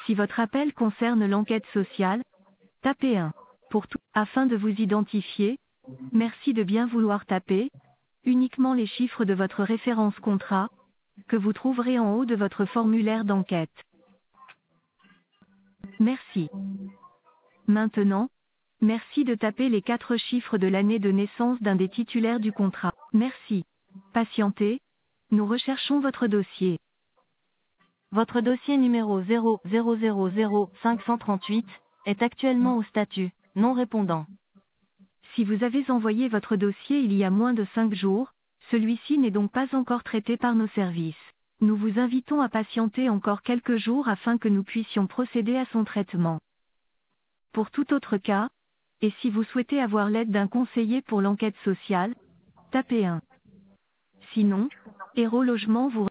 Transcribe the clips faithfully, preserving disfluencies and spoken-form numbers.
Si votre appel concerne l'enquête sociale, tapez un. Pour tout, afin de vous identifier, merci de bien vouloir taper uniquement les chiffres de votre référence contrat, que vous trouverez en haut de votre formulaire d'enquête. Merci. Maintenant, merci de taper les quatre chiffres de l'année de naissance d'un des titulaires du contrat. Merci. Patientez, nous recherchons votre dossier. Votre dossier numéro zéro zéro zéro zéro cinq cent trente-huit est actuellement au statut non répondant. Si vous avez envoyé votre dossier il y a moins de cinq jours, celui-ci n'est donc pas encore traité par nos services. Nous vous invitons à patienter encore quelques jours afin que nous puissions procéder à son traitement. Pour tout autre cas, et si vous souhaitez avoir l'aide d'un conseiller pour l'enquête sociale, tapez un. Sinon, Héros Logement vous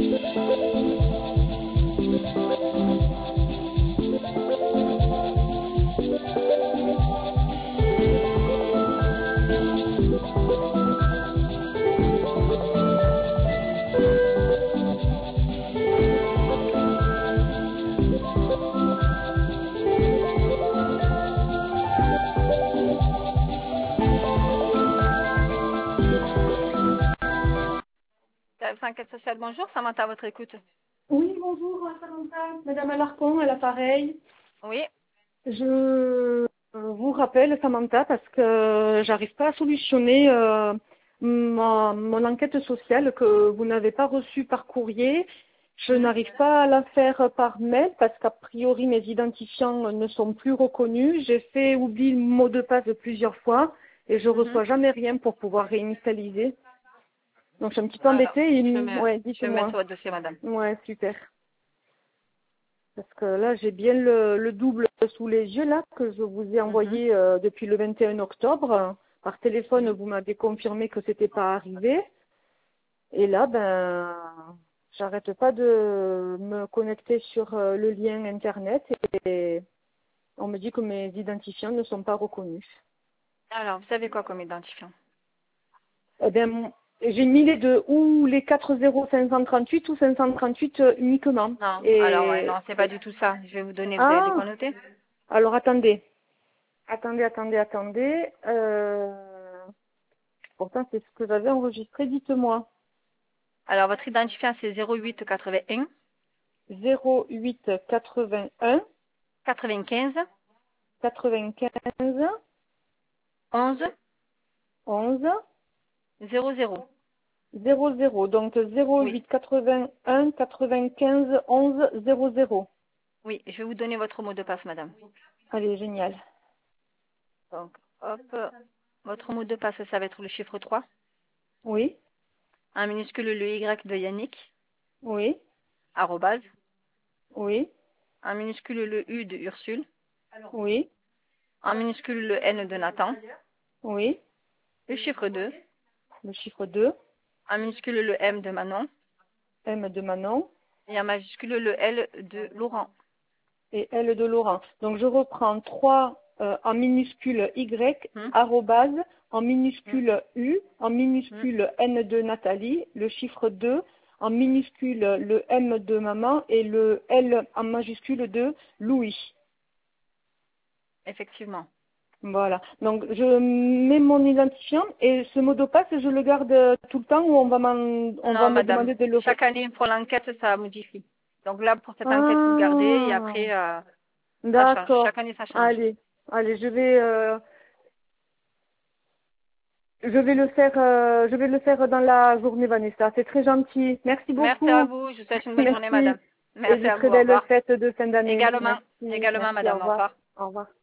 Enquête sociale, bonjour, Samantha à votre écoute. Oui, bonjour, Samantha, Madame Alarcon, à l'appareil. Oui. Je vous rappelle, Samantha, parce que j'arrive pas à solutionner euh, ma- mon enquête sociale que vous n'avez pas reçue par courrier. Je Mhm. n'arrive pas à la faire par mail parce qu'a priori mes identifiants ne sont plus reconnus. J'ai fait oublier le mot de passe plusieurs fois et je Mhm. reçois jamais rien pour pouvoir réinitialiser. Donc je suis un petit peu Alors, embêtée. Et, je vais, ouais, je vais mettre dites-moi. votre dossier, madame. Ouais, super. Parce que là, j'ai bien le, le double sous les yeux, là, que je vous ai Mhm. envoyé euh, depuis le vingt et un octobre. Par téléphone, Mhm. vous m'avez confirmé que c'était pas arrivé. Et là, ben, j'arrête pas de me connecter sur euh, le lien Internet et on me dit que mes identifiants ne sont pas reconnus. Alors, vous avez quoi comme identifiant? Eh bien, mon- j'ai mis les deux, ou les quatre zéro cinq cent trente-huit ou cinq cent trente-huit euh, uniquement. Non, alors, ouais, Et non, c'est pas du tout ça. Je vais vous donner, vous avez de ah, quoi noter? alors attendez. Attendez, attendez, attendez. Euh... Pourtant, c'est ce que j'avais enregistré. Dites-moi. Alors, votre identifiant, c'est zéro huit quatre-vingt-un zéro huit quatre-vingt-un quatre-vingt-quinze quatre-vingt-quinze onze onze zéro zéro. zéro zéro. Donc zéro Oui, huit quatre-vingt-un quatre-vingt-quinze onze zéro zéro. oui, je vais vous donner votre mot de passe, madame. Allez, génial. Donc, hop, votre mot de passe, ça va être le chiffre trois. Oui, En minuscule, le Y de Yannick, oui, arrobase. oui, En minuscule, le U de Ursule. oui, En minuscule, le N de Nathan. oui. Le chiffre deux. Le chiffre deux. En minuscule, le M de Manon. M de Manon. Et en majuscule, le L de Laurent. Et L de Laurent. Donc je reprends trois euh, en minuscule Y, Hum, arrobase, en hum, minuscule U, en hum. minuscule N de Nathalie, le chiffre deux, en minuscule le M de maman et le L en majuscule de Louis. Effectivement. Voilà. Donc je mets mon identifiant et ce mot de passe, je le garde tout le temps ou on va, m'en- on va Non, me madame. demander de le... re- Chaque année, pour l'enquête, ça modifie. Donc là, pour cette enquête, vous le gardez et Ah, après, euh, ça change. d'accord. Chaque année, ça change. Allez, allez, je vais... euh, Je vais le faire, euh, je vais le faire dans la journée, Vanessa. C'est très gentil. Merci Merci à beaucoup. vous. Je vous souhaite une bonne journée, Merci. madame. Et Merci de à vous. très Au belles revoir. fêtes de fin d'année. Également. Merci. Également, Merci. Au madame. Au revoir. revoir. Au revoir.